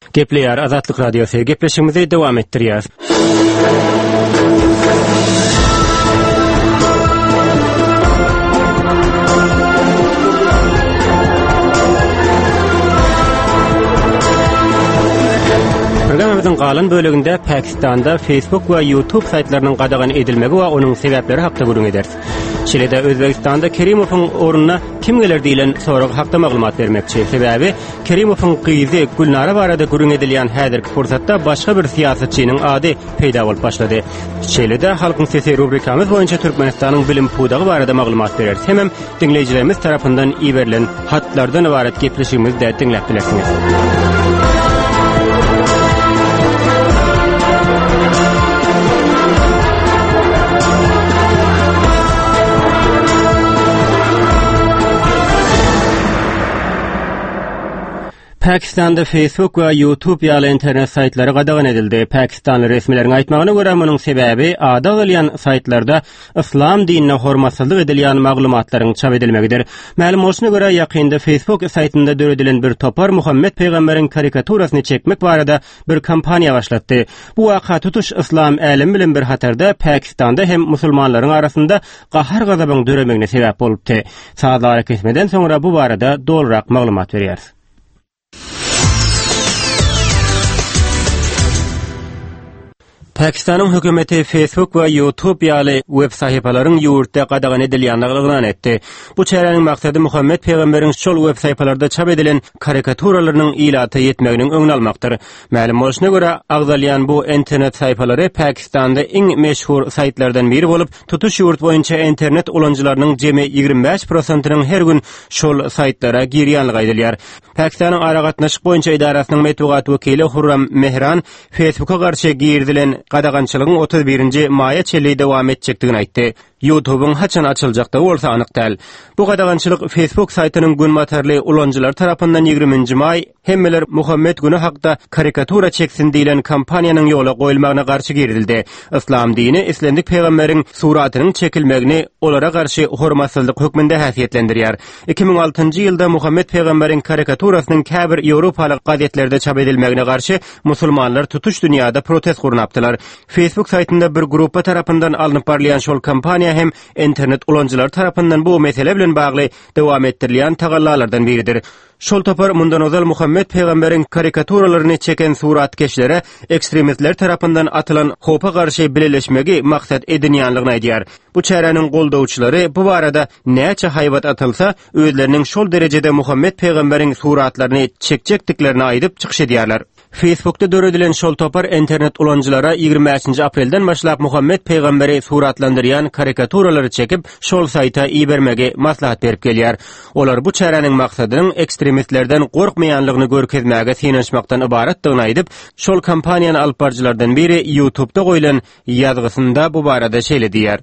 Gepleyer Azatlyk Radiosu gepleşigimizi dowam etdirýär. Programmamyzyň galan bölегinde Pakistanda Facebook we YouTube saytlarynyň gadagan edilmegi we onuň sebäpleri hakda gurun ederiz. Şeýle-de Özbegistanda Kerimowyň orunyna kim geler diýilen soragy hakda maglumat bermekçi. Sebäbi Kerimowyň gyzy Gulnara barada gurun edilýän häzirki fursatda başga bir siýasatçynyň ady peýda bolup başlady. Şeýle-de Halkyň sesi rubrikamyz boýunça Türkmenistanyň bilim pudagy barada maglumat bereriz. Hemem dinleýijilerimiz tarapyndan iýerilen hatlardan ibaret gepleşigimizde dinläp bilesiňiz. Pakistanda Facebook we YouTube ýaly internet saytlary gadagan edildi. Pakistan resmileriniň aýtmagyna görä munyň sebäbi ada bolýan saytlarda islam dinine hormatsyzlyk edilýän maglumatlaryň çap edilmegidir. Ma'lum bolşuna görä ýakynda Facebook saytynda döredilen bir topar Muhammed peýgamberiň karikaturasyny çekmek barada bir kampaniýa başlatdy. Bu waka tutuş islam älim bilen bir hatarda Pakistanda hem musulmanlaryň arasynda gahar gazabyň döremegine sebäp bolupdy. Saatlara kesmeden soňra bu barada dolrak maglumat berýär. Pakistanyň hökümeti Facebook we YouTube ýaly web sahypalaryň ýurtda gadagan edilýändigini elan etdi. Bu çäreniň maksady Muhammed peýgamberiň şol web sahypalarda çap edilen karikaturalarının ilata yetmeginiň öňüni almakdyr. Ma'lum bolşuna görä agdalýan bu internet sahypalary Pakistanda iň meşhur saytlardan biri bolup, tutuş ýurt boýunça internet ulanjylarynyň jemi 25%-nyň her gün şol saytlara girýänligi aýdylýar. Pakistanyň aragatnaşyk boýunça idarasynyň metbuat wekili Hurram Mehran Facebook'a garşy girdilen gadagançylygyň 31-nji maýa çeli dowam etjekdigini aýtdy. YouTube'un haçan açyljakda bolsa anyk däl. Bu gadagançylyk Facebook saytynyň günmatarly ulanjylar tarapyndan 20-nji maý hemmeler Muhammed güni hakda karikatura çeksin diýilen kampaniýanyň ýola goýulmagyna garşy girildi. İslam dini islendik peýgamberiň suratynyň çekilmegini olara garşy hormatsyzlyk hökmünde häsiýetlendirýär. 2006-njy ýylda Muhammed peýgamberiň karikaturasynyň käbir Ýewropalyk gazetlerde çap edilmegine garşy musulmanlar tutuş dünýäde protest gurnapdylar. Facebook saytynda bir gruppa tarapyndan alınıp barlayan şol kampaniýa hem internet ulanjylar tarapyndan bu mesele bilen bagly dowam etdirilýän tagallalardan biridir. Şol topar mundan ozal Muhammed peýgamberiň karikaturalarını çeken suratkeşlere ekstremistler tarapyndan atylan hopa garşy birleşmegi maksat edinýänligini aýdýar. Bu çäreniň goldawçylary bu barada näçe haýbat atylsa özleriniň şol derejede Muhammed peýgamberiň suratlaryny çekjekdiklerini aýdyp çykyş edýärler. Facebook'ta döredilen şol topar internet ulanjylara 25 aprelden başlap Muhammed peýgamberi suratlandyrýan karikaturalary çekip şol sayta iýermegi maslahat berip gelýär. Olar bu çäreniň maksadynyň ekstremistlerden gorkmaýanlygyny görkezmäge synanyşmakdan ibaretdigini aýdyp, şol kampaniýany alyp barjylardan biri YouTube'da goýulan ýazgysynda bu barada şeýle diýär.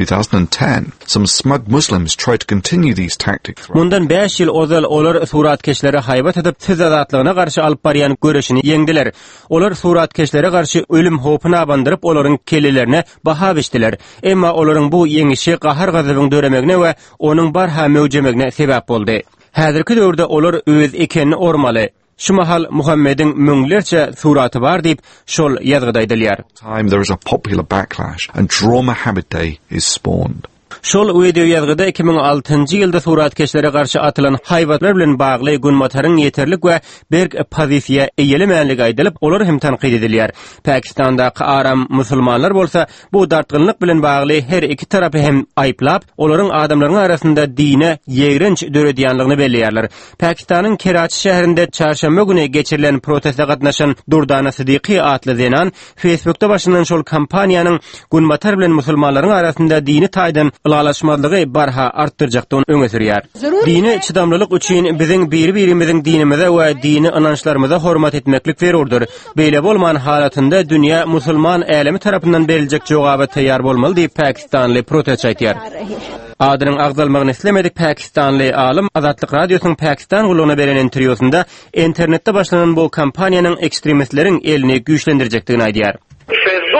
2010, some smug Muslims tried to continue these tactics. Mundan 5 ýyl ozal olar suratkeşlere haýbat edip siz azatlygyna garşy alyp barýan göreşini ýeňdiler. Olar suratkeşlere garşy ölüm hopuna abandyryp olaryň kellelerine baha biçdiler. Emma olaryň bu ýeňişi gahar gazabyň döremegine we onuň barha möwjemegine sebäp boldy. Häzirki döwürde olar öz ekenini ormaly. Şu mahal Muhammed'in müňlerçe suraty bar diýip şol ýazgyda aýdylýar. Time there is a popular backlash and Draw Muhammad Day is spawned. Şol video ýazgyda 2006-njy ýylda suratkeşlere garşy atylan haýbatlar bilen bagly günmataryň ýeterlik we berk pozisiýa eýelemänligi aýdylyp, olar hem tanqid edilýär. Pakistanda aram musulmanlar bolsa, bu dartgynlyk bilen bagly her iki tarapy hem aýplap, olaryň adamlaryň arasynda dine ýegrenç döredýänligini belliýärler. Pakistanyň Kerachi şäherinde çarşamba güni geçirilen protestde gatnaşan Durdana Sidiqi atly zenan Facebook'ta başlanan şol kampaniýanyň günmatar bilen musulmanlaryň arasynda dini taýdan ulalaşmalygy barha artdyrjakdan öňe sürýär. Dini çydamlylyk üçin biziň bir-birimiziň dinimize we dini inançlarymyza hormat etmeklik berurdur. Beýle bolman halatynda dünýä musulman älemi tarapyndan beriljek jogaba taýýar bolmaly diýip Pakistanly protest aýtýar. Adynyň agdalmagyny islemedik Pakistanly alim Azatlyk Radiosynyň Pakistan gulugyna beren interwýusynda internetde başlanan bu kampaniýanyň ekstremistleriň elini güýçlendirjekdigini aýdýar. Facebook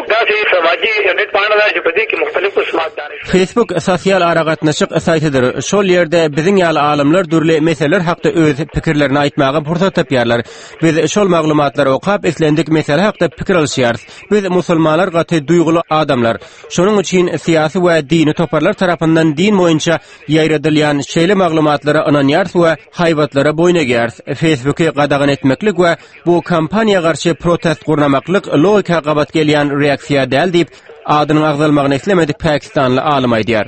Facebook sosial aragatnaşyk saytydyr. Şol ýerde biziň ýaly alimler dürli meseleler hakda öz pikirlerini aýtmaga pursat tapýarlar. Biz şol maglumatlary okap eslendik mesele hakda pikir alýarys. Biz musulmanlar gaty duýgulu adamlar. Şonuň üçin siýasy we dini toparlar tarapyndan din boýunça ýaýradylýan şeýle maglumatlary ananýars we haýbatlara boyun egerýärs. Facebooky gadagan etmeklik we bu kampaniýa garşy protest gurnamaklyk logika gabat gelýän reaksiýa däl diýip adynyň agzalmagyny eslemedik Pakistanly alim aýdýar.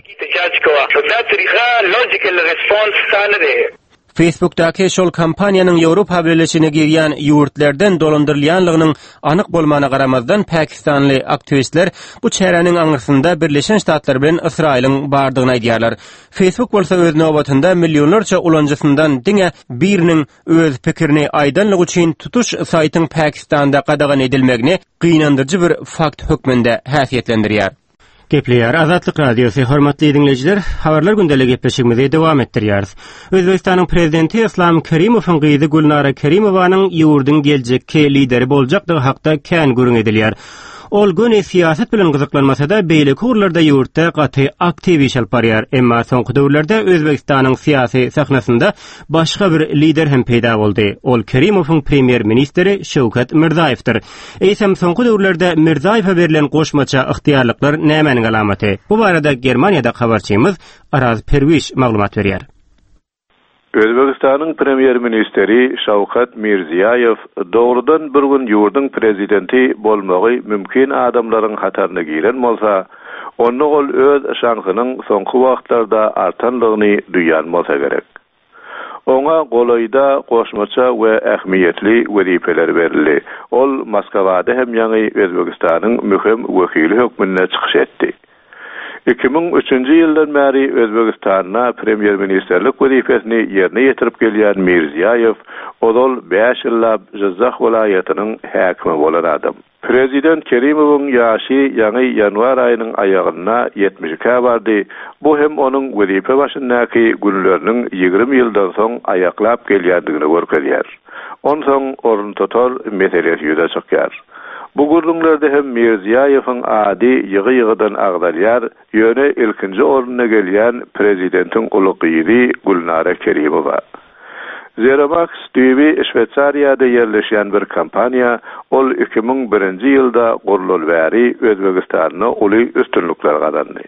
Facebook'daki şol kampaniýanyň Ýewropa Birleşigine girýän ýurtlardan dolandyrylýanlygynyň anyk bolmagyna garamazdan Pakistanly aktivistler bu çärenin aňyrsynda Birleşen Ştatlar bilen Israýlyň bardygyny aýdýarlar. Facebook bolsa öz nowbatynda millionlarça ulanjysyndan diňe biriniň öz pikirini aýdanlyk üçin tutuş saýtyň Pakistanda gadagan edilmegini gynandyrjy bir fakt hökmünde häsiýetlendirýär. Gepleýär Azatlyk Radiosu hormatly dinleýijiler, habarlar gündelik gepleşigimizi dowam etdirýäris. Özbegistanyň prezidenti Islom Kerimowyň gyzy Gulnara Kerimowanyň ýurduň geljekki lideri boljakdygy hakda kän görüň edilýär. Ol göne siýaset bilen gyzyklanmasa da beýle kurlarda ýurtda gaty aktiv iş alp barýar. Emma soňky döwürlerde Özbegistanyň siýasy sahnasynda başga bir lider hem peýda boldy. Ol Kerimowyň premier ministri Şewket Mirzaýewdir. Eýsem soňky döwürlerde Mirzaýewa berilen goşmaça ygtyýarlyklar nämäniň alamaty? Bu barada Germaniýada habarçymyz Araz Perwiş maglumat berýär. Özbegistanyň premier ministri Şawkat Mirziýew dogrudan bir gün ýurduň prezidenti bolmagy mümkin adamlaryň hataryna giren bolsa, onu ol öz şansynyň soňky wagtlarda artanlygyny duýan bolsa gerek. Oňa golaýda goşmaça we ähmiýetli wezipeler berildi. Ol Moskwada hem ýa-ni Özbegistanyň möhüm wekili hökmünde çykyş etdi. 2003-nji ýyldan bäri Özbegistanyna premier ministerlik wezifesini ýerine ýetirip gelýän Mirziýew, odol 5 ýyllap Jizzax welaýatynyň häkimi bolan adam. Prezident Kerimowyň ýaşy ýa-ni ýanwar aýynyň aýagyna 72 bardy. Bu hem onuň wezife başyndaky günleriniň 20 ýyldan soň aýaklap gelýändigini görkezýär. Onsoň orun total meselesi ýüze çykýar. Bu gurulmlarda hem Mirziýewiň ady ýygy-ýygydan agdalýar, ýöne ilkinji oruna gelýän prezidentin uly gyzy Gulnara Kerimowa. Zeramax TV Şweýçariýada ýerleşýän bir kampaniýa, ol 2001-nji ýylda gurulýan bäri Özbegistanyň uly üstünlikler gadandy.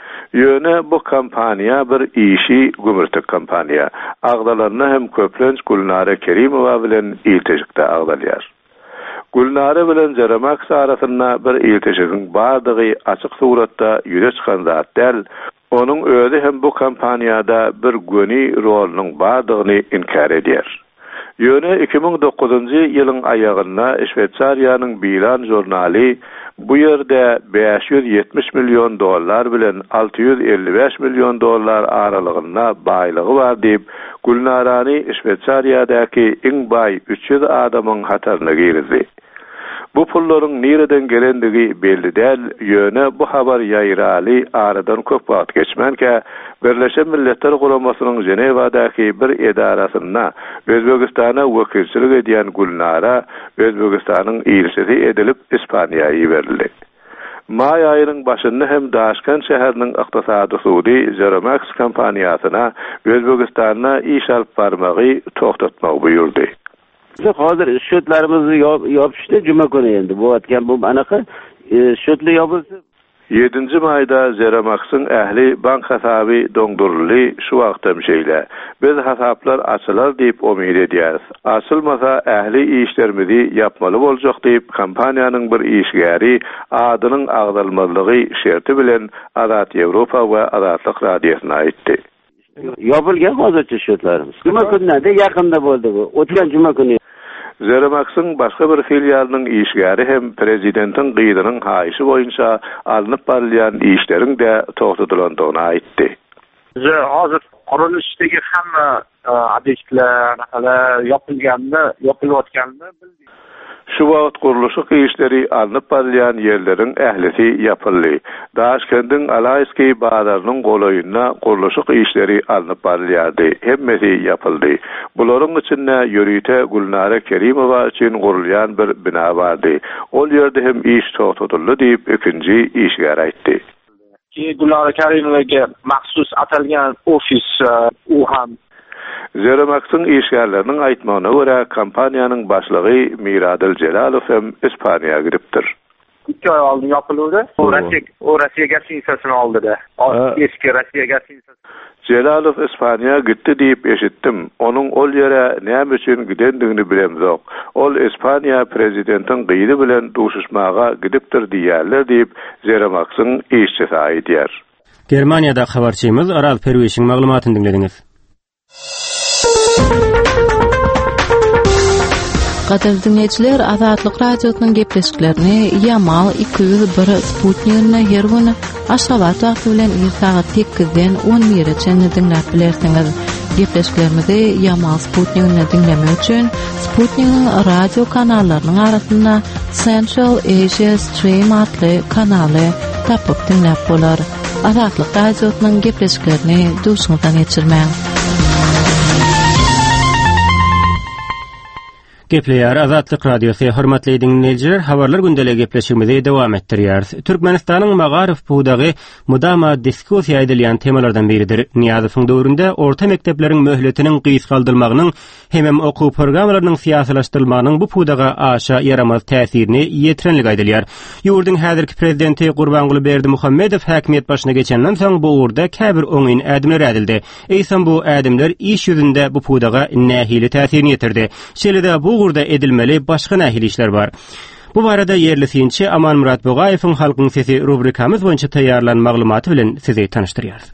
Ýöne bu kampaniýa bir işi gümürtük kampaniýa. Agdalaryna hem köplenç Gulnara Kerimowa bilen iltejikde agdalýar. Gulnara bilen Zeramax arasynda bir iltejigin bardygy açyk suratda ýüze çykan zat däl, onuň özi hem bu kampaniýada bir göni rolunyň bardygyny inkar edýär. Ýöne 2009-njy ýylyň aýagyna Şweýçariýanyň Bilan jurnaly bu ýerde $570 milyon bilen $655 milyon aralygynda baýlygy bar diýip Gulnarany Şweýçariýadaky iň baý 300 adamyň hataryna girdi. Bu pullaryň nereden gelendigi belli däl, ýöne bu habar ýaýraly aradan köp wagt geçmenke Birleşen Milletler Guramasynyň Jenewadaky bir edarasyna Özbegistana wekilçilik edýän Gulnara Özbegistanyň ilçisi edilip Ispaniýaýa berildi. May aýynyň başynda hem Daşkan şäheriniň ykdysady sudy Zeramax kampaniýasyna Özbegistana iş alyp barmagy toktatmak buyurdy. Hazır şötlerimizi yapıştı cuma günü endi. Bu atken bu anaka şötle yapılsa 7. mayda Zeramax'ın ähli bank hasaby doňduruldy şu wagtda şeýle. Biz hasaplar açylar diýip umyt edýäris. Açylmasa ähli işlerimizi yapmaly boljak diýip kampaniýanyň bir işgäri adynyň agdalmalygy şerti bilen Azat Ýewropa we Azatlyk Radiosyna aýtdy. Yapılgan hazırçı şötlerimiz. Cuma gününe yakında boldy bu. Otgan cuma günü. Zeramax'ın başga bir filialynyň işgäri hem prezidentin gyzynyň haýyşy boýunça alınıp barylýan işleriň de togtadylandygyny aýtdy. Hazır qurulishdagi hamma obyektlar yapylyaptyganda bildik. Şu wagt guruluşyk işleri alınıp barýan yerlerin ählisi yapyldy. Daşkendiň Alayski bararynyň golaýyna guruluşyk işleri alınıp barýardy. Hemmesi yapyldy. Bularyň içinde ýörüýte Gulnara Kerimowa üçin gurulýan bir bina bardy. Ol ýerde hem iş toxtatyldy diýip ikinji işgär aýtdy. Gulnara Kerimowaga maxsus atalgan ofis u ham Zeramax'ın işgärleriniň aýtmagyna görä kompaniýanyň başlygy Miradil Jelalow hem İspaniýa giripdir. 2 ay aldy yapyldy. O Russiýa garsynsasyny aldy da. Eski Russiýa garsynsasyny. Jelalow İspaniýa gitdi diýip eşitdim. Onuň ol ýere näme üçin gidendigini bilemzok. Ol İspaniýa prezidentiň gyýdy bilen duşuşmaga gidipdir diýerler diýip Zeramax'ın işçisi aýdýar. Germaniýada habarçymyz Aral Perweşiň maglumatyny dinlediňiz. Gaderli dinleyijiler, Azatlyk radiosynyň gepleşiklerini Yamal 201 Sputnik'ne her güni Aşgabat wagty bilen saat 8-den 11-e dinläp bilersiňiz. Gepleşiklerimizi Yamal Sputnik'ne dinlemek üçin Sputnik'in radio kanallarynyň arasynda Central Asia Stream adly kanaly tapyp dinläp bolar. Azatlyk radiosynyň gepleşiklerini duşuňyzdan geçirmäň. Gepleýär Azatlyk radiosy hormatly dinleyijiler, habarlar gündeli gepleşigimizi dowam etdirýär. Türkmenistanyň Magarif budagy mudama diskussiýa edilýän temalardan biridir. Niýazowyň döwründe orta mektepleriň möhletiniň gysgaldyrmagynyň hem okuw programmalarynyň siýasalaşdyrylmagynyň bu budaga aşa yaramaz täsirini ýetirenlik aýdylýar. Ýurdun häzirki prezidenti Gurbanguly Berdimuhammedow häkimiýet başyna geçenden soň bu urda käbir oňyn ädimler edildi. Eýsem bu ädimler iş ýüzünde bu budaga nähili täsirini ýetirdi. Şeýle bu urda edilmeli başga nähili işler bar. Bu barada yerlisinçi Aman Murat Bogaýewiň Halkyň sesi rubrikamyz boýunça taýýarlan maglumaty bilen sizi tanıştyrýarys.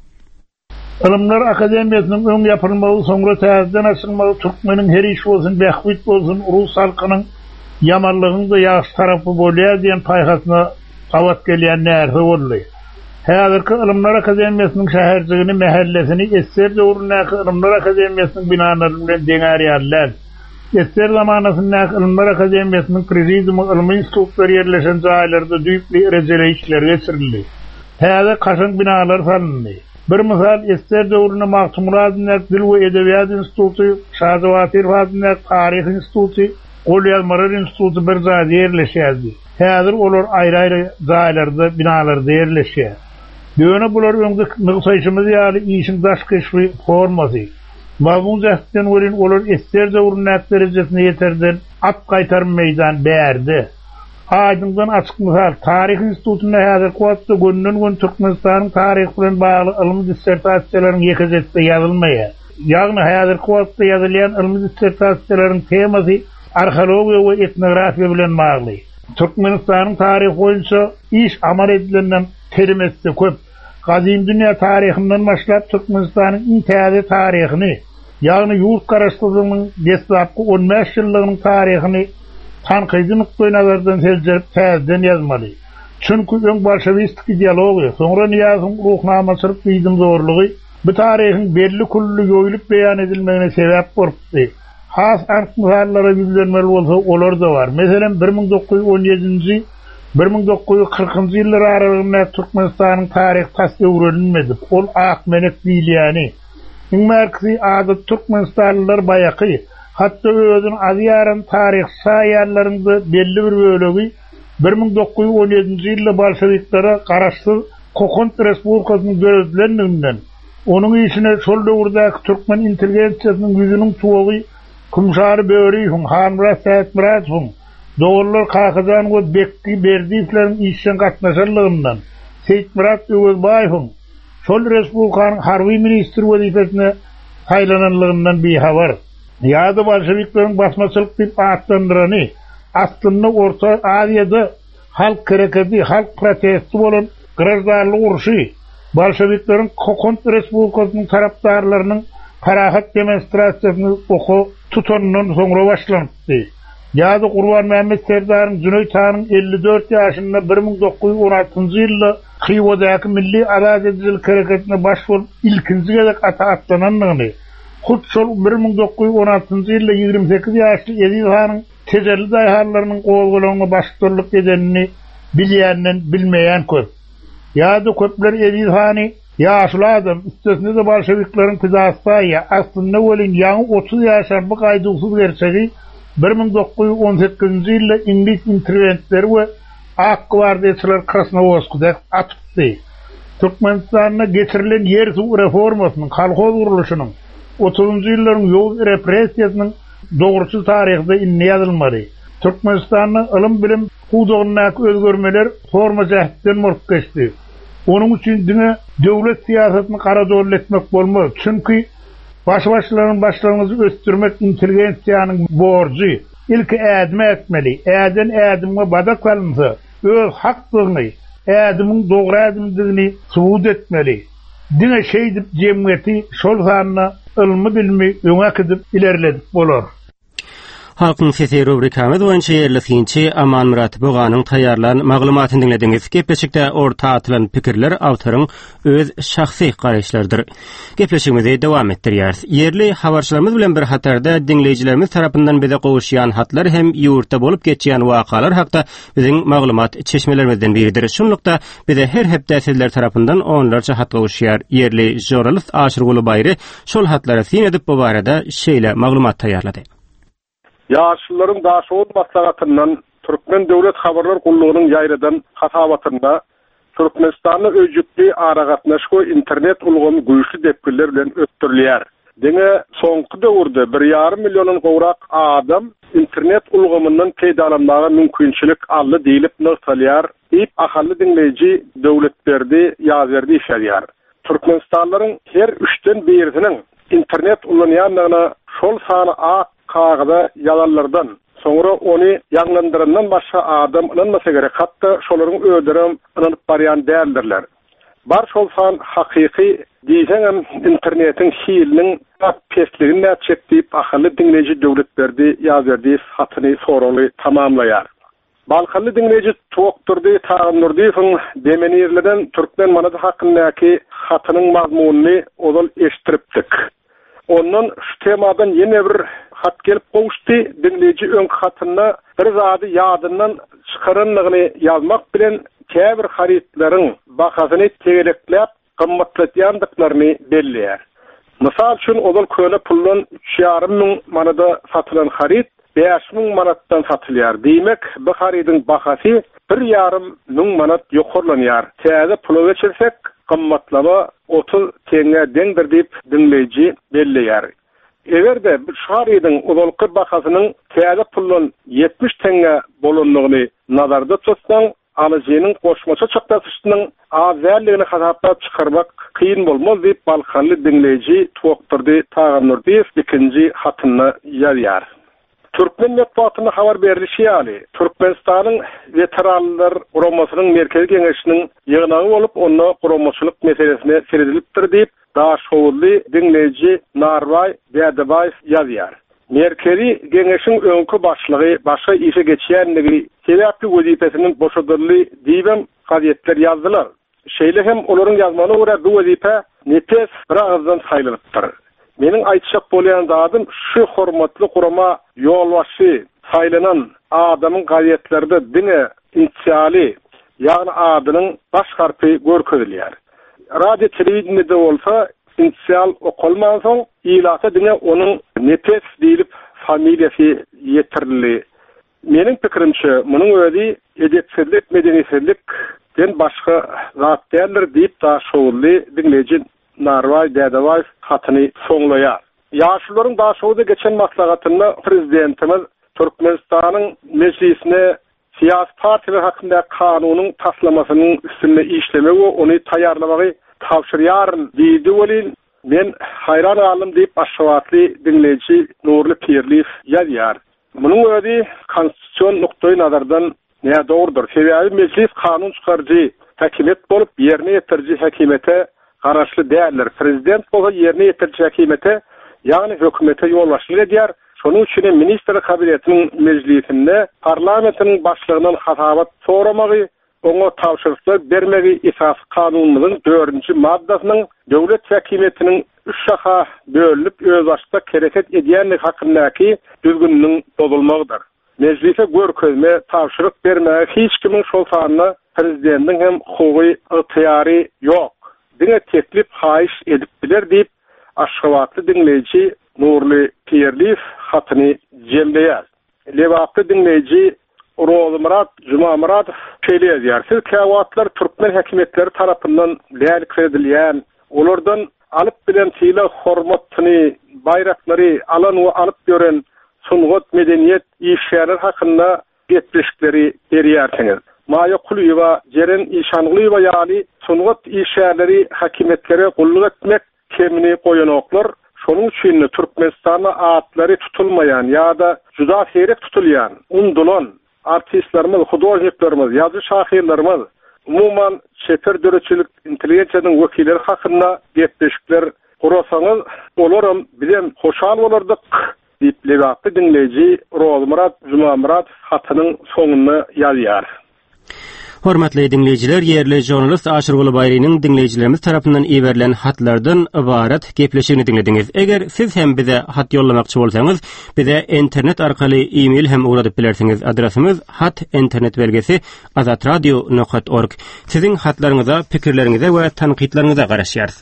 Ilimler Akademiýasynyň öň ýapylmagy soňra täzeden açylmagy türkmeniň her iş bolsun, bähwit bolsun, rus halkynyň ýamanlygyny da ýaşy tarapy bolýar diýen paýgasyna gawat gelýän näme boldy. Häzirki Ilimler Akademiýasynyň şäherçigini, mahallesini esser döwründäki Ilimler Akademiýasynyň binalary bilen deňärýärler. Esser zamanasynda Ilimler Akademiýasynyň prezidiumy ilmi institutlar ýerleşen jaýlarda düýpli erejeli işler geçirildi. Häzir kaşan binalar salyndy. Bir misal Esser döwrüne Mahtumuradyň Dil we Edebiýat instituty, Şahazawatyr Fadyň Taryh instituty, Golýazmalar instituty bir jaýda ýerleşýärdi. Häzir olar aýry-aýry jaýlarda, binalarda ýerleşýär. Döwrüne bular öňde nygsaýşymyz ýaly işiň daşky formasy. Mabun jähtten werin olar Esser döwrüne derejesine ýeterden at gaýtar meýdan berdi. Aýdyndan açyk misal Taryh institutyna häzir kuwatda günden Türkmenistanyň taryh bilen bagly ilmi dissertasiýalaryň ýekejetde ýazylmaýar. Ýagny häzir kuwatda ýazylýan ilmi dissertasiýalaryň temasy arheologiýa we etnografiýa bilen bagly. Türkmenistanyň taryhy boýunça iş amal edilenden terimesi köp. Gadim dünýä taryhynyň başlap Türkmenistanyň intäze taryhyny, ýagny ýurt garaşdyrmagynyň destlapky 15 ýyllygynyň taryhyny tanqidi nukta nazardan seljerip täzeden ýazmaly. Çünki öň bolşewistik ideologiýa, soňra Niýazowyň ruhnama çyryp ýydım zorlugy bu taryhyň belli kully ýoýulyp beýan edilmegine sebäp bolupdy. Has ankylarlara ýüzlenmeli bolsa olar da bar. Meselem 1917-nji 1940-njy ýyllar aralygynda Türkmenistanyň taryh tasdy öwrenilmedi. Ol Akmenek Bilýany. Merkezi adı Türkmenistanlylar baýaky, hatda özüň azýaran taryh saýarlarynda belli bir bölegi 1917-nji ýylda bolşewiklere garaşsyz Kokont Respublikasynyň gözlendiğinden, onuň işine şol döwürdäki türkmen intelligensiýasynyň ýüzüniň tuwagy Kumşary Böwriýeň, Hanmurat Sätmuradowyň, Dogurlar Kakazan we Bekti Berdiýevleriň işine gatnaşanlygyndan, Seyitmurat Öwelbaýewiň şol respublikanyň harby ministri wezifesine taýlananlygyndan bihabar. Ýa-da bolşewikleriň basmaçylyk diýip atlandyrany, aslynda Orta Aziýada halk kerekedi, halk protesti bolan gражданlyk uruşy, bolşewikleriň Kokont Respublikasynyň tarapdarlarynyň parahat demonstrasiýasyny oku tutanyndan soňra başlandy. Ýa-da Gurban Mehmet Serdaryň Cüneyt-Hanyň 54 ýaşynda 1916-njy ýylda Xivadaky milli azad edijilik hereketine baş bolup ilkinji gezek atlananlygyny, Hutşol 1916-njy ýylda 28 ýaşly Edil hanyň tejelli daýharlarynyň gowgulagyna başçylyk edenini bilýänden bilmeýän köp. Ýa-da köpler Edil hany ýaşly adam, üstesinde de bolşewiklaryň pizaspaýa, aslynda welin ýaňy 30 ýaşar bu gaýdygsız gerçegi 1918-nji ýylda ingliz interwentleri we ak gwardiýaçylar Krasnovodskda atdy. Türkmenistana geçirilen yer su reformasynyň, kolhoz guruluşynyň 30-njy ýyllaryň ýol repressiýasynyň dogruçy taryhda inne ýazylmady. Türkmenistanyň ilim bilim hudugynaky özgörmeler forma jähtinden murk geçdi. Onuň üçin diňe döwlet siýasatyny garadol etmek bolmaz. Çünki başlaryň başlangyjy östürmek intelligensiýanyň borjy. İlki ädime etmeli. Äden ädimge badak kalynsa, öz hakdygyny, ädimiň dogry ädimdigini subut etmeli. Diňe şeýdip jemgyýeti şol sanyna ilmi bilmi öňe gidip ilerledip bolar. Halkyň sesi rubrikamyz boýunça ýerleşinçi Aman Murat Boganyň taýýarlanan maglumatyny dinlediňiz. Gepleşikde orta atylan pikirler awtoryň öz şahsy garaşlardyr. Gepleşigimizi dowam etdirýäris. Yerli habarçylarymyz bilen bir hatarda dinleýijilerimiz tarapyndan bize gowuşýan hatlar hem ýurtda bolup geçýän wakalar hakda biziň maglumat çeşmelerimizden biridir. Şunlukda bize her hepde sizler tarapyndan onlarca hat gowuşýar. Yerli jurnalist Aşyr Gulubayry şol hatlara sin edip bu barada şeýle maglumat taýýarlady. Ýaşlylaryň daşowy maslahatyndan Türkmen döwlet habarlar gullugynyň ýaýradan hatawatyna Türkmenistanyň öýjükli aragatnaşy internet ulgamy güýçli depkiler bilen ötdürilýär. Diňe soňky döwürde 1,5 millionyň gowrak adam internet ulgamyndan peýdalanmagy mümkinçilik aldy diýilip nöqtalýar. Diýip ahally dinleýiji döwletlerdi ýazerdi işlerýär. Türkmenistanlaryň her 3den birisiniň internet ulanýanlygyna şol sany kağıda yalanlardan sonra onu yanlandırından başka adam inanmasa gerek. Hatta şolaryň ödürüm inanıp baryan değerlerler. Bar şolsan hakiki diýsem internetin hilinin pesligini näçek diýip ahaly dinleýiji döwletlerdi ýazerdi hatyny soraly tamamlaýar. Balkaly dinleýiji Tokturdy Tağan Nurdiýewiň demenirlerden Türkmen manady hakyndaky hatynyň mazmunyny ozal eşdiripdik. Ondan şu temadan yine bir hat gelip gowuşdy. Dinleýiji öň hatyna bir zady ýadyndan çykaranlygyny ýazmak bilen käbir haritlaryň bahasyny tegerekläp gymmatlatýandyklaryny belliýär. Mysal üçin ozal köle puldan 3,5 miň manada satylan harit 5.000 manatdan satylýar. Diýmek, bu harityň bahasy 1,5 miň manat ýokurlanýar. Täze pula geçirsek gymmatlama 30 teňe deňdir diýip dinleýiji belliýär. Egerde bir şahrydyň ozalky bahasynyň täze puldan 70 teňe bolanlygyny nazarda tutsaň, alyjynyň goşmaça çykdasynyň azallygyny hasaplap çykarmak kıyın bolmaz diýip balkanly dinleýiji Tokturdy Tağan Nurdiýew ikinji hatyny ýazýar. Türkmen medeniýetine habar berilişi ýaly Türkmenistanyň veteranlar guramasynyň merkezi geňeşiniň ýygynagy bolup onda guramaçylyk meselesine seredilipdir diýip daşowly dinleýiji Narway Dädebaýew ýazýar. Merkezi geňeşiň öňkü başlygy başga işe geçýänligi sebäpli wezipesiniň boşadyrly diýip gazetler ýazdylar. Şeýle hem olaryň ýazmany görä bu wezipe nepes bir agzdan saýlanıpdyr. Meniň aýtjak bolýan zadym şu hormatly gurama ýolbaşy saýlanan adamyň gazetlerde diňe inisiali ýagny adynyň baş harpy görkezilýär. Radio telewizionyda bolsa inisial okulman soň ilata diňe onuň nepes diýilip familiýasy ýetirildi. Meniň pikirimçe munyň özi edepsizlik, medeniýetlik den başga zat dälir diýip daşowly dinleýiji Narway Dädebaýew hatyny soňlaýar. Ýaşlylaryň daşowda geçen maslahatyny prezidentimiz Türkmenistanyň meclisine siyasi partiler hakynda kanunyň taslamasynyň üstünde işlemegi we ony taýýarlamagy tapşyrýaryn diýdi welin men hayran alym diýip aşawatly dinleýiji Nurly Pirliýew ýazýar. Munyň özi konstitusiýon nukdaý nazardan näme dogrudur? Sebäbi meclis kanun çykarjy häkimet bolup ýerine ýetirji häkimete garaşly däller. Prezident bolsa ýerine ýetirji häkimete ýagny hökümete ýolbaşçylyk edýär. Şonuň üçin minister kabinetiniň meclisinde parlamentiniň başlygyndan hatabat soramagy, oňa tapşyryklar bermegi esas kanunymyzyň 4-nji maddasynyň döwlet häkimetiniň üç şaha bölünip öz açta kereket edýänlik hakyndaky düzgünlüğün bozulmagydyr. Meclise görkezme tapşyryk bermäge hiç kimin şol sanyna prezidentin hem hukuky ıhtiyary ýok. Diňe teklip haýyş edip biler diýip Aşgabatly dinleýiji Nurly Pierlief hatyny jemleýär. Lewaply dinleýiji Rozmurat Jumamuratov şeýleýär. Siz käwatlar türkmen häkimetleri tarapyndan läýlik edilýän, olardan alyp bilen tyle hormatny, bayraklary alan we alyp gören sungat medeniýet işgärler hakynda getmişikleri berýärsiňiz. Maýa Kulyeva, Jeren Işanlywa ýaly sungat işgärleri hakimetlere gulluk etmek kemini goýanoklar. Şonuň üçin Türkmenistana atlary tutulmayan ýa-da juda herek tutulýan, undulan artistlerimiz, hudojniklerimiz, ýazgy şahyrlarymız, umuman şefer döreçilik intelligensiýanyň wekilleri hakynda getmişikler gurasaňyz, olaram bilen hoşal bolardyk diýip Lewaply dinleýiji Rozmurat Jumamurat hatynyň soňuny ýazýar. Hormatly dinleyijiler, yerli jurnalist Aşyr Gulabaýrynyň dinleyijilerimiz tarapyndan iwerilen hatlardan ibaret gepleşigini dinlediňiz. Eger siz hem bize hat ýollamakçy bolsaňyz, bize internet arkaly e-mail hem uradyp bilersiňiz. Adresimiz hat_internet azatradio.org. Siziň hatlaryňyza, pikirleriňize we tanqidleriňize garaşýarys.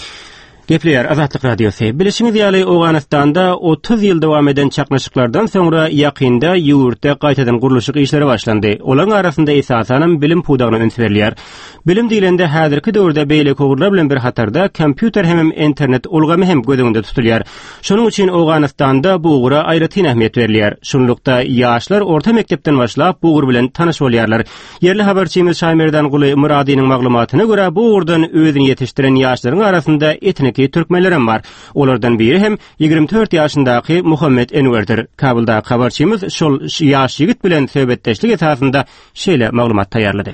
Gepleýär Azatlyk Radiosu. Bilişiňiz ýaly Owganistanda 30 ýyl dowam eden çaknaşyklardan soňra ýakynda ýurtda gaýtadan gurulşyk işleri başlandy. Olaryň arasynda esasanem bilim pudagyna öňs berilýär. Bilim diýilende häzirki döwürde beýle kogurlar bilen bir hatarda kompýuter hem internet ulgamy hem gödüňde tutulýar. Şonuň üçin Owganistanda bu ugura aýratyn ähmiýet berilýär. Şonlukda ýaşlar orta mekdepden başlap bu ugur bilen tanyş bolýarlar. Yerli habarçymyz Şaýmerdan Guly Muradynyň maglumatyna görä bu ugurdan özüni ýetişdiren ýaşlaryň arasynda etnik türkmenlerim var. Olardan biri hem 24 ýaşyndaky Muhammed Enwerdir. Kabulda habarçymyz şol ýaş ýigit bilen söhbetdeşlik esasında şeýle maglumat taýýarlady.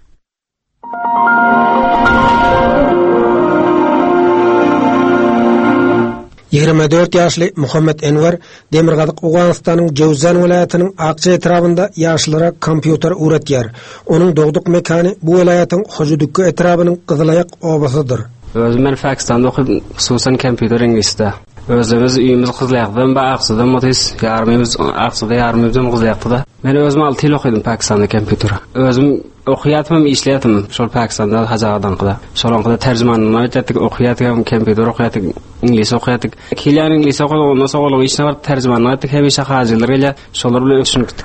...24 ýaşly Muhammed Enwer Demirgazyk Owganistanyň Jowzan welaýatynyň Akça etrabynda ýaşlara kompýuter öwretýär. Onuň dogduk mekany bu welaýatyň Hojudukka etrabynyň Gyzylaýak obasydyr. Özüm men Pakistanda okudum, hususan kompýuter ingilisde. Özümüz üýümüz Gyzylaýakdan ba Akçydan motis, ýarmymyz Akçyda ýarmymyz Gyzylaýakda. Men özüm 6 ýyl okudum Pakistanda kompýuter. Özüm okuýatmam, işleýätmem şol Pakistanda Hazagadan gyda. Şolaňda terjemanyny etdik, okuýatdym, kompýuter okuýatdyk, ingilis okuýatdyk. Kilýan ingilis okuýan, ondan soň işine bar terjemanyny etdik, hem işe hajylar ele, şolar bilen öňsünükdik.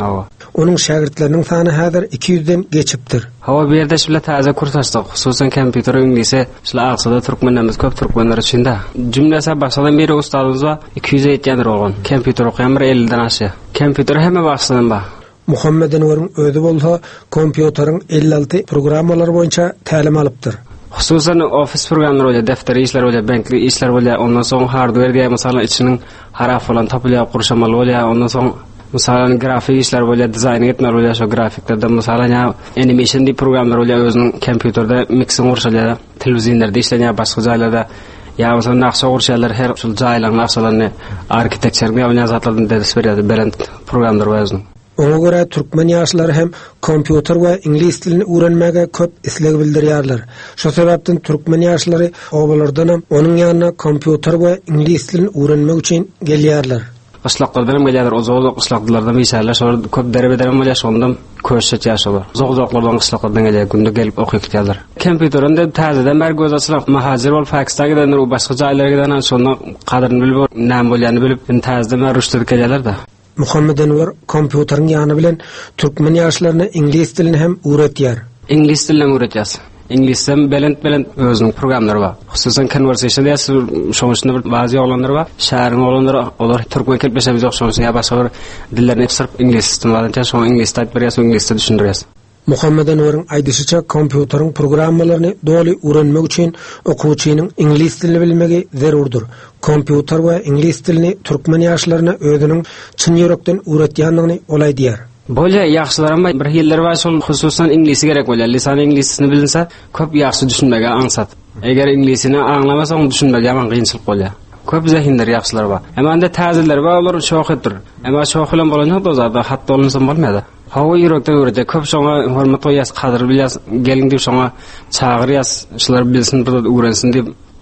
Onun şagirdlerinin sany häzir 200'den geçipdir. Hawa bu ýerde şule täze kurs açdyk. Hususan kompýuter inglisi, şule Akçyda türkmenlerimiz köp türkmenler içinde. Jümlese başladan beri ustadymız var, 200 ýetýändir bolgan. Kompýuter okuyan bir 50'den aşy. Kompýuter hemme başladan ba. Muhammed Enwer'in özü bolsa kompýuteriň 56 programmalary boýunça tälim alypdyr. Hususan ofis programlary bolýar, defter işler bolýar, bankly işler bolýar, ondan soň hardware diýip mesalan içiniň harap bolan tapylýar, gurşamaly bolýar, ondan soň mesela grafik işler bolýar, dizayn etmek bolýar, şo grafiklerde mesela animation diýip programlar bolýar, özüniň kompýuterde mixing urşalýar, telewiziýonlarda işlenýär, başga jaýlarda ýa mesela naqşa urşalýar, her şol jaýlaryň naqşalaryny arkitekturga bolýan zatlardan ders berýär, berent programlar bolýar. Ona göre türkmen ýaşlary hem kompýuter we ingliz dilini öwrenmäge köp isleg bildirýärler. Şo sebäpden türkmen ýaşlary obalardan hem onuň ýanyna kompýuter we ingliz dilini öwrenmek üçin gelýärler. Qışlaqlardan gelýär, ozaq qışlaqlardan meşärler, şol köp derebeden bolýar, şondan köşet ýaşalar. Ozaq-ozaqlardan qışlaqlardan gelýär, günde gelip okuýarlar. Kompýuterinde täzeden ber göz açyp, mahazir bol Pakistana gidenler, o başga jaýlara gidenler, şondan kadyryny bilip, näme bolýany bilip, täzeden rüştüdük gelýärler da. Muhammed Enwer kompýuteriň ýany bilen türkmen ýaşlaryna ingliz dilini hem öwretýär. İngliz dilini öwretýär. İngilizden belent özüniň programlary bar. Hususan conversation diýär, şoňuşda bir bazy oglanlar bar. Şäheriň oglanlary, olar türkmen kelpeşe biz okşaýar, ýa başga bir dillerni sırf ingliz istimalaýar, şoň ingliz taýp berýär, inglizde düşündirýär. Muhammed Enwer'in aýdyşyça kompýuteriň programmalaryny doly öwrenmek üçin okuwçynyň ingliz dilini bilmegi zerurdur. Kompýuter we ingliz dilini türkmen ýaşlaryna özüniň çyn ýürekden öwretýändigini olay diýär. Bolýa ýaxşylaryň bir ýyllar bar, şol hususan inglisi gerek bolýar. Lisan inglizini bilinse köp ýaxşy düşünmege aňsat. Eger inglizini aňlamasaň düşünmege ýaman gynçylyk bolýar. Köp zehinler ýaxşylar bar. Emma täzeler bar, olar şohydyr. Emma şohylan bolanýar da zada hatda bolsa bolmaýdy. Hawa ýürekden öwrede köp şoňa hormat goýas, kadyr bilýäs, gelin diýip şoňa çagyrýas, şular bilsin, bir öwrensin diýip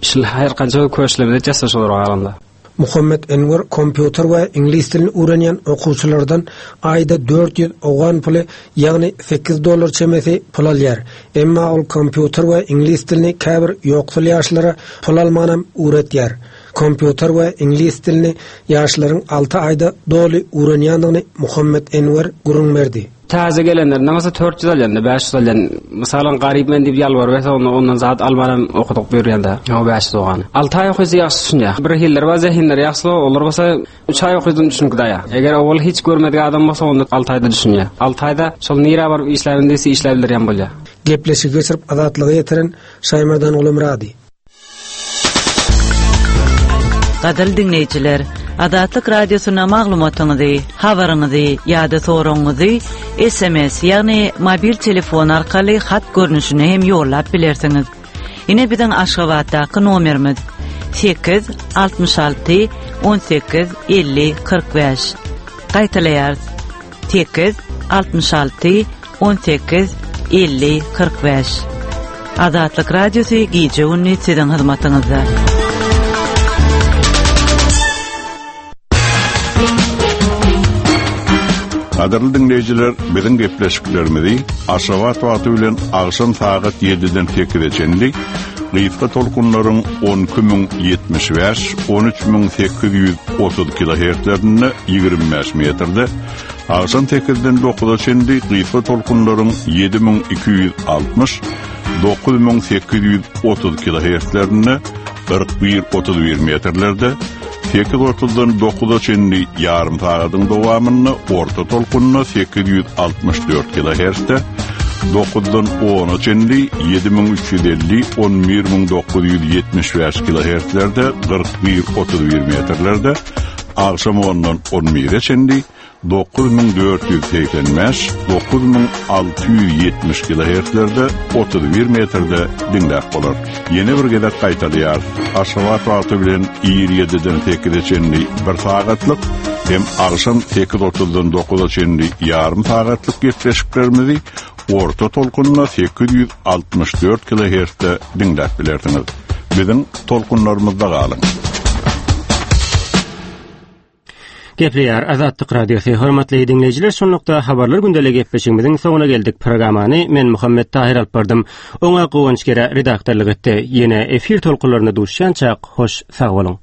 şol her kança köşlemede jassaş olur alanda. Muhammed Enver kompüter we ingliz dilini öğrenýän okuwçylardan aýda 400 awgan puly, ýagny $8 çemesi pul alýar. Emma ol kompüter we ingliz dilini käbir ýoksul ýaşlara pul almanam öğretýär. Kompüter we ingliz dilini ýaşlaryň 6 aýda doly öğrenýändigini Muhammed Enver gurun berdi. Taze gelenler namasa 400 alýanda 500 alýan. Misalan garyp men diýip ýalbar we ondan zat almanam okudyk berýände. O 500 ogany. 6 ay okuýsa ýaşy düşünýär. Bir hiller we zehinler ýaşy olar bolsa 3 ay okuýdym düşünýär. Eger ol hiç görmedik adam bolsa onda 6 aýda düşünýär. 6 aýda şol nira bar işlerindesi işlebilýän bolýar. Gepleşip geçirip azatlygy ýetiren Şaýmardan Ulumrady. Gadal dinleyijiler, Adatlyk radiosyna maglumatyňyzy, habaryňyzy ýa-da soragyňyzy SMS ýagny mobil telefon arkaly hat görnüşine hem ýollap bilersiňiz. Ine biziň Aşgabatdaky nomerimiz 866 18 50 45. Gaýtalaýar 866 18 50 45. Adatlyk radiosy gije ünni siziň hyzmatyňyzda. Kadarly dinleyijiler, biziň gepleşiklerimizi Aşgabat wagty bilen agşam saat 7-den 8-geçenlik Gıyfka tolkunlaryň 12075, 13830 kHz-lerinde 25 metrde, agşam 8-den 9-geçenlik Gıyfka tolkunlaryň 7260, 9830 kHz-lerinde 41-31 metrlerde, 8:30-dan 9:00-çenli yarım saatyň dowamyny orta tolkunna 864 kHz-de, 9-dan 10:00-çenli 7350 11975 kHz-lerde 41-31 metrlerde, agşam 10-dan 11:00-çenli 9485 9670 kHz-lerde 31 metrde dinläp bolar. Ýene bir gezek gaýtalýar. Aşgabat wagty bilen 27-den 8-geçenli 1 saatlyk hem agşam 8:30-dan 9:00-çenli ýarym saatlyk gepleşiklerimizi orta tolkunna 864 kHz-de dinläp bilersiňiz. Biziň tolkunlarymyzda galyň. Gepleýär Azatlyk radiosy hormatly dinleyijiler, şonlukda habarlar gündelik gepleşigimiziň soňuna geldik. Programany men Muhammed Tahir alyp bardym. Oňa gowunç gere redaktorlyk etdi. Ýene efir tolkunlaryna duşýança hoş sag boluň.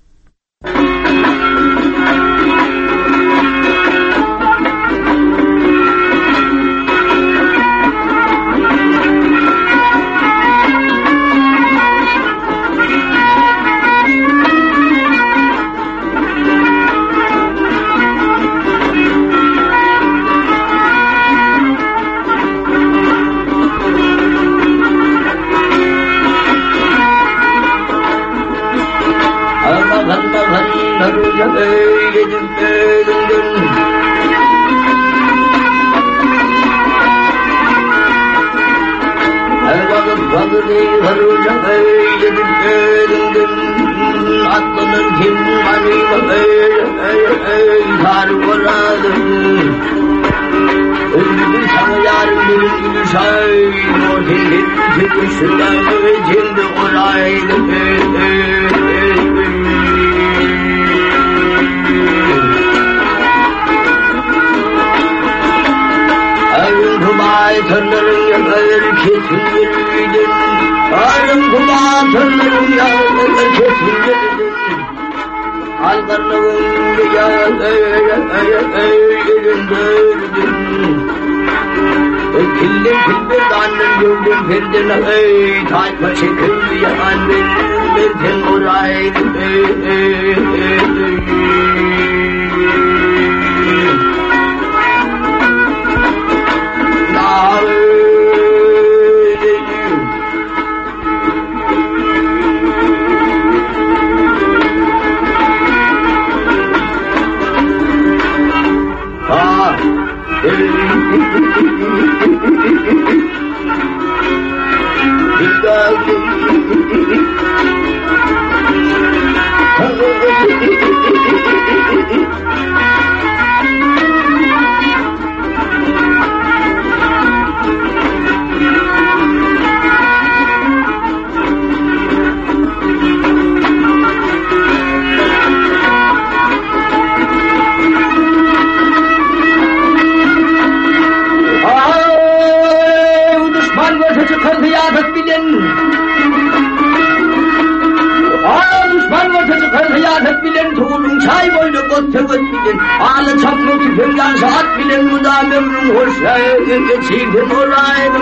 Bilen tuğulun çay boylu götürüp gidin. Ağlı çaplı tüpümden saat bilen mudam ömrüm hoş. Çiğdim olaydım.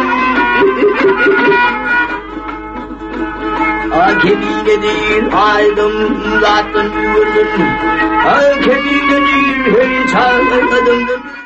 Kemine değil aydım zaten yürüdüm. Kemine değil hey çağırdım.